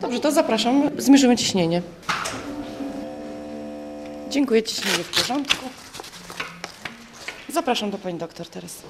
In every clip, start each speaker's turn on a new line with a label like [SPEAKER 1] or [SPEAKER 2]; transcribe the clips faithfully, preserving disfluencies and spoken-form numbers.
[SPEAKER 1] Dobrze, to zapraszam. Zmierzymy ciśnienie. Dziękuję, ciśnienie w porządku. Zapraszam do pani doktor teraz.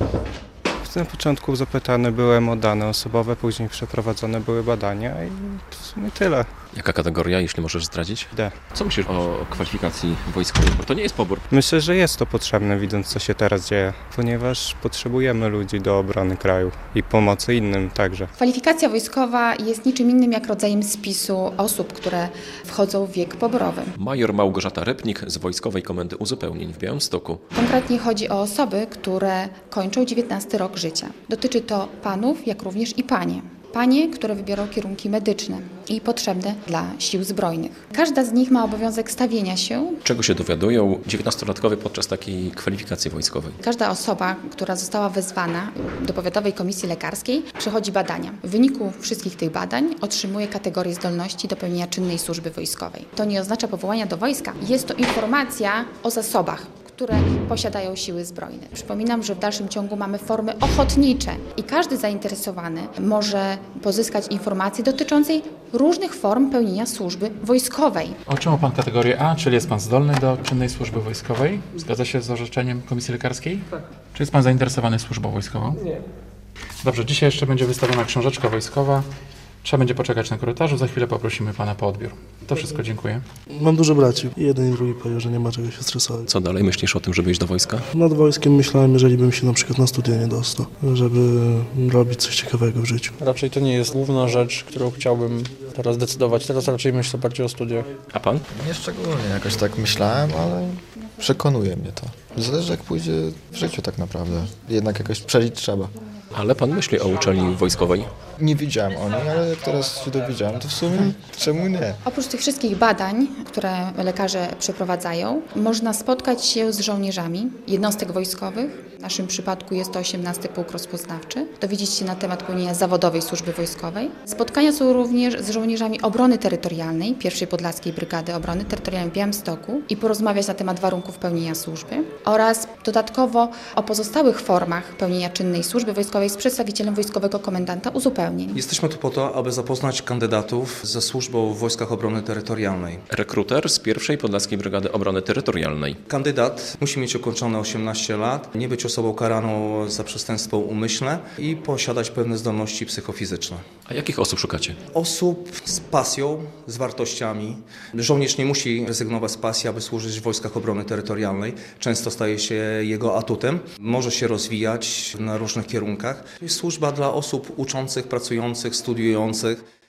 [SPEAKER 2] Na początku zapytany byłem o dane osobowe, później przeprowadzone były badania i w sumie tyle.
[SPEAKER 3] Jaka kategoria, jeśli możesz zdradzić?
[SPEAKER 2] D.
[SPEAKER 3] Co myślisz o kwalifikacji wojskowej? Bo to nie jest pobór.
[SPEAKER 2] Myślę, że jest to potrzebne, widząc co się teraz dzieje, ponieważ potrzebujemy ludzi do obrony kraju i pomocy innym także.
[SPEAKER 4] Kwalifikacja wojskowa jest niczym innym jak rodzajem spisu osób, które wchodzą w wiek poborowy.
[SPEAKER 3] Major Małgorzata Repnik z Wojskowej Komendy Uzupełnień w Białymstoku.
[SPEAKER 4] Konkretnie chodzi o osoby, które kończą dziewiętnasty rok życia. Dotyczy to panów, jak również i panie. Panie, które wybiorą kierunki medyczne i potrzebne dla sił zbrojnych. Każda z nich ma obowiązek stawienia się.
[SPEAKER 3] Czego się dowiadują dziewiętnastolatkowie podczas takiej kwalifikacji wojskowej?
[SPEAKER 4] Każda osoba, która została wezwana do powiatowej komisji lekarskiej, przechodzi badania. W wyniku wszystkich tych badań otrzymuje kategorię zdolności do pełnienia czynnej służby wojskowej. To nie oznacza powołania do wojska. Jest to informacja o zasobach, które posiadają siły zbrojne. Przypominam, że w dalszym ciągu mamy formy ochotnicze i każdy zainteresowany może pozyskać informacje dotyczące różnych form pełnienia służby wojskowej.
[SPEAKER 5] Otrzymał Pan kategorię A, czyli jest Pan zdolny do czynnej służby wojskowej? Zgadza się z orzeczeniem Komisji Lekarskiej? Tak. Czy jest Pan zainteresowany służbą wojskową? Nie. Dobrze, dzisiaj jeszcze będzie wystawiona książeczka wojskowa. Trzeba będzie poczekać na korytarzu, za chwilę poprosimy Pana po odbiór. To wszystko, dziękuję.
[SPEAKER 6] Mam dużo braci. Jeden i drugi powiedział, że nie ma czego się stresować.
[SPEAKER 3] Co dalej myślisz o tym, żeby iść do wojska?
[SPEAKER 6] Nad wojskiem myślałem, jeżeli bym się na przykład na studia nie dostał, żeby robić coś ciekawego w życiu.
[SPEAKER 7] Raczej to nie jest główna rzecz, którą chciałbym teraz decydować. Teraz raczej myślę bardziej o studiach.
[SPEAKER 3] A Pan?
[SPEAKER 8] Nie szczególnie jakoś tak myślałem, ale przekonuje mnie to. Zależy jak pójdzie w życiu tak naprawdę. Jednak jakoś przeżyć trzeba.
[SPEAKER 3] Ale Pan myśli o uczelni wojskowej?
[SPEAKER 8] Nie wiedziałem o niej, ale jak teraz się dowiedziałem, to w sumie czemu nie?
[SPEAKER 4] Oprócz tych wszystkich badań, które lekarze przeprowadzają, można spotkać się z żołnierzami jednostek wojskowych. W naszym przypadku jest to osiemnasty Pułk Rozpoznawczy. Dowiedzieć się na temat pełnienia zawodowej służby wojskowej. Spotkania są również z żołnierzami obrony terytorialnej, pierwszej Podlaskiej Brygady Obrony Terytorialnej w Białymstoku i porozmawiać na temat warunków pełnienia służby oraz dodatkowo o pozostałych formach pełnienia czynnej służby wojskowej z przedstawicielem Wojskowego Komendanta Uzupełnień.
[SPEAKER 9] Jesteśmy tu po to, aby zapoznać kandydatów ze służbą w Wojskach Obrony Terytorialnej.
[SPEAKER 3] Rekruter z pierwszej Podlaskiej Brygady Obrony Terytorialnej.
[SPEAKER 9] Kandydat musi mieć ukończone osiemnaście lat, nie być osobą karaną za przestępstwo umyślne i posiadać pewne zdolności psychofizyczne.
[SPEAKER 3] A jakich osób szukacie?
[SPEAKER 9] Osób z pasją, z wartościami. Żołnierz nie musi rezygnować z pasji, aby służyć w Wojskach Obrony Terytorialnej. Często staje się jego atutem. Może się rozwijać na różnych kierunkach. To jest służba dla osób uczących, pracujących, studiujących.